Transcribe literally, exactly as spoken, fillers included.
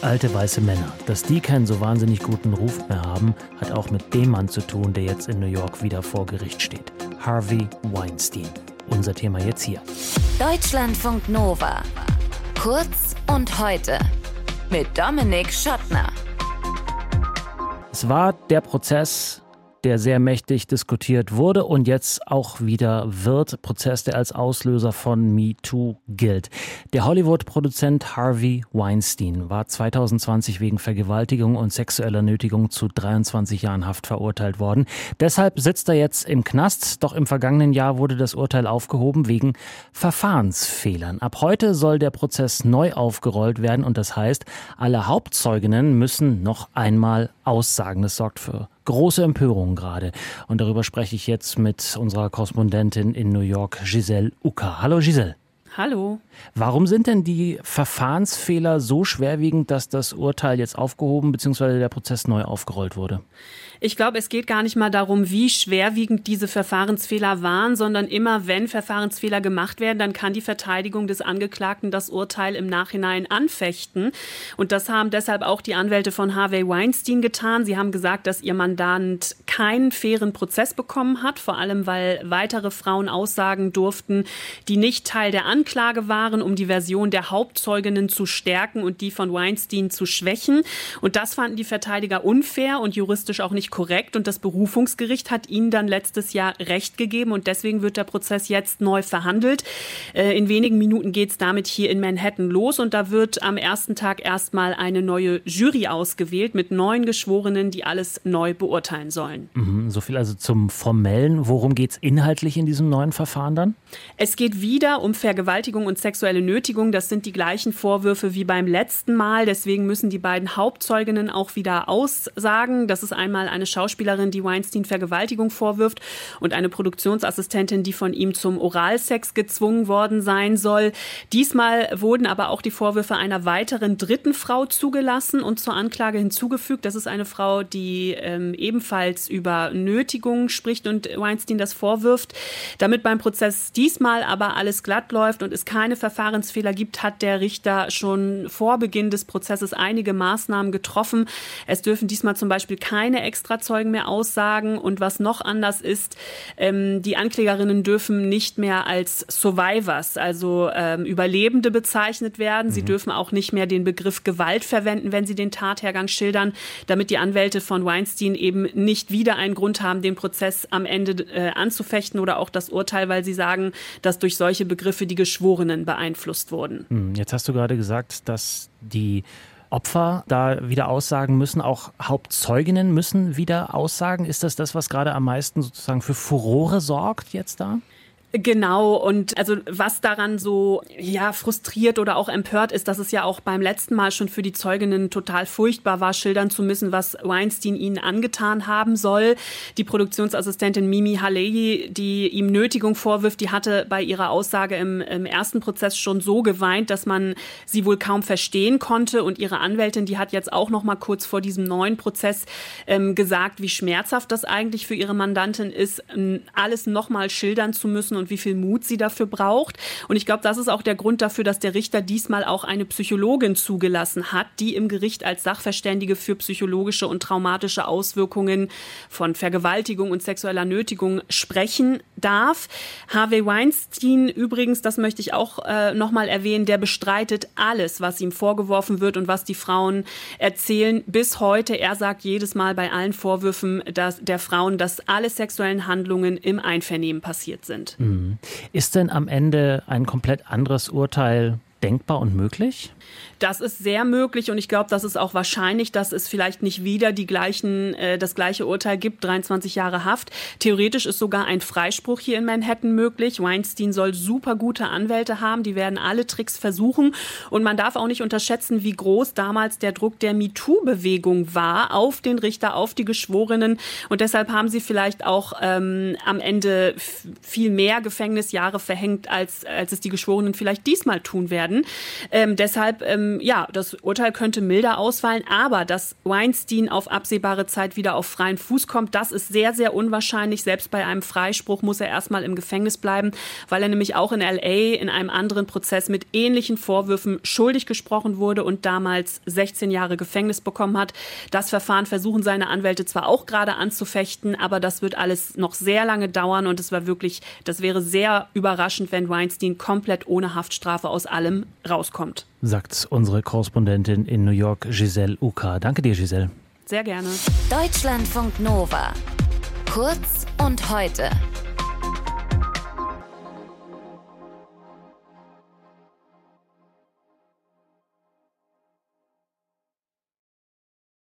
Alte weiße Männer. Dass die keinen so wahnsinnig guten Ruf mehr haben, hat auch mit dem Mann zu tun, der jetzt in New York wieder vor Gericht steht. Harvey Weinstein. Unser Thema jetzt hier. Deutschlandfunk Nova. Kurz und heute. Mit Dominik Schottner. Es war der Prozess, der sehr mächtig diskutiert wurde und jetzt auch wieder wird. Prozess, der als Auslöser von MeToo gilt. Der Hollywood-Produzent Harvey Weinstein war zwanzig zwanzig wegen Vergewaltigung und sexueller Nötigung zu dreiundzwanzig Jahren Haft verurteilt worden. Deshalb sitzt er jetzt im Knast. Doch im vergangenen Jahr wurde das Urteil aufgehoben wegen Verfahrensfehlern. Ab heute soll der Prozess neu aufgerollt werden und das heißt, alle Hauptzeuginnen müssen noch einmal aussagen. Das sorgt für große Empörung gerade. Und darüber spreche ich jetzt mit unserer Korrespondentin in New York, Giselle Ucker. Hallo Giselle. Hallo. Warum sind denn die Verfahrensfehler so schwerwiegend, dass das Urteil jetzt aufgehoben bzw. der Prozess neu aufgerollt wurde? Ich glaube, es geht gar nicht mal darum, wie schwerwiegend diese Verfahrensfehler waren, sondern immer, wenn Verfahrensfehler gemacht werden, dann kann die Verteidigung des Angeklagten das Urteil im Nachhinein anfechten. Und das haben deshalb auch die Anwälte von Harvey Weinstein getan. Sie haben gesagt, dass ihr Mandant keinen fairen Prozess bekommen hat, vor allem weil weitere Frauen aussagen durften, die nicht Teil der Anklage waren, um die Version der Hauptzeuginnen zu stärken und die von Weinstein zu schwächen. Und das fanden die Verteidiger unfair und juristisch auch nicht korrekt. Und das Berufungsgericht hat ihnen dann letztes Jahr Recht gegeben. Und deswegen wird der Prozess jetzt neu verhandelt. In wenigen Minuten geht es damit hier in Manhattan los. Und da wird am ersten Tag erstmal eine neue Jury ausgewählt mit neun Geschworenen, die alles neu beurteilen sollen. Mhm, so viel also zum Formellen. Worum geht es inhaltlich in diesem neuen Verfahren dann? Es geht wieder um Vergewaltigung und sexuelle Nötigung. Das sind die gleichen Vorwürfe wie beim letzten Mal. Deswegen müssen die beiden Hauptzeuginnen auch wieder aussagen. Das ist einmal eine Schauspielerin, die Weinstein Vergewaltigung vorwirft und eine Produktionsassistentin, die von ihm zum Oralsex gezwungen worden sein soll. Diesmal wurden aber auch die Vorwürfe einer weiteren dritten Frau zugelassen und zur Anklage hinzugefügt. Das ist eine Frau, die ähm, ebenfalls über Nötigung spricht und Weinstein das vorwirft. Damit beim Prozess diesmal aber alles glatt läuft und es keine Verfahrensfehler gibt, hat der Richter schon vor Beginn des Prozesses einige Maßnahmen getroffen. Es dürfen diesmal zum Beispiel keine Extrazeugen mehr aussagen und was noch anders ist, ähm, die Anklägerinnen dürfen nicht mehr als Survivors, also ähm, Überlebende bezeichnet werden. Sie mhm. dürfen auch nicht mehr den Begriff Gewalt verwenden, wenn sie den Tathergang schildern, damit die Anwälte von Weinstein eben nicht wieder einen Grund haben, den Prozess am Ende äh, anzufechten oder auch das Urteil, weil sie sagen, dass durch solche Begriffe die Geschworenen beeinflusst wurden. Jetzt hast du gerade gesagt, dass die Opfer da wieder aussagen müssen, auch Hauptzeuginnen müssen wieder aussagen. Ist das das, was gerade am meisten sozusagen für Furore sorgt jetzt da? Genau, und also was daran so ja frustriert oder auch empört ist, dass es ja auch beim letzten Mal schon für die Zeuginnen total furchtbar war, schildern zu müssen, was Weinstein ihnen angetan haben soll. Die Produktionsassistentin Mimi Haleyi, die ihm Nötigung vorwirft, die hatte bei ihrer Aussage im, im ersten Prozess schon so geweint, dass man sie wohl kaum verstehen konnte. Und ihre Anwältin, die hat jetzt auch noch mal kurz vor diesem neuen Prozess ähm, gesagt, wie schmerzhaft das eigentlich für ihre Mandantin ist, alles noch mal schildern zu müssen und wie viel Mut sie dafür braucht. Und ich glaube, das ist auch der Grund dafür, dass der Richter diesmal auch eine Psychologin zugelassen hat, die im Gericht als Sachverständige für psychologische und traumatische Auswirkungen von Vergewaltigung und sexueller Nötigung sprechen darf. Harvey Weinstein übrigens, das möchte ich auch äh, nochmal erwähnen, der bestreitet alles, was ihm vorgeworfen wird und was die Frauen erzählen bis heute. Er sagt jedes Mal bei allen Vorwürfen dass, der Frauen, dass alle sexuellen Handlungen im Einvernehmen passiert sind. Mhm. Ist denn am Ende ein komplett anderes Urteil denkbar und möglich? Das ist sehr möglich und ich glaube, das ist auch wahrscheinlich, dass es vielleicht nicht wieder die gleichen, äh, das gleiche Urteil gibt, dreiundzwanzig Jahre Haft. Theoretisch ist sogar ein Freispruch hier in Manhattan möglich. Weinstein soll super gute Anwälte haben, die werden alle Tricks versuchen und man darf auch nicht unterschätzen, wie groß damals der Druck der MeToo-Bewegung war auf den Richter, auf die Geschworenen und deshalb haben sie vielleicht auch ähm, am Ende f- viel mehr Gefängnisjahre verhängt, als, als es die Geschworenen vielleicht diesmal tun werden. werden. Ähm, deshalb, ähm, ja, das Urteil könnte milder ausfallen, aber dass Weinstein auf absehbare Zeit wieder auf freien Fuß kommt, das ist sehr, sehr unwahrscheinlich. Selbst bei einem Freispruch muss er erstmal im Gefängnis bleiben, weil er nämlich auch in L A in einem anderen Prozess mit ähnlichen Vorwürfen schuldig gesprochen wurde und damals sechzehn Jahre Gefängnis bekommen hat. Das Verfahren versuchen seine Anwälte zwar auch gerade anzufechten, aber das wird alles noch sehr lange dauern und es war wirklich, das wäre sehr überraschend, wenn Weinstein komplett ohne Haftstrafe aus allem rauskommt. Sagt unsere Korrespondentin in New York, Giselle Uka. Danke dir, Giselle. Sehr gerne. Deutschlandfunk Nova. Kurz und heute.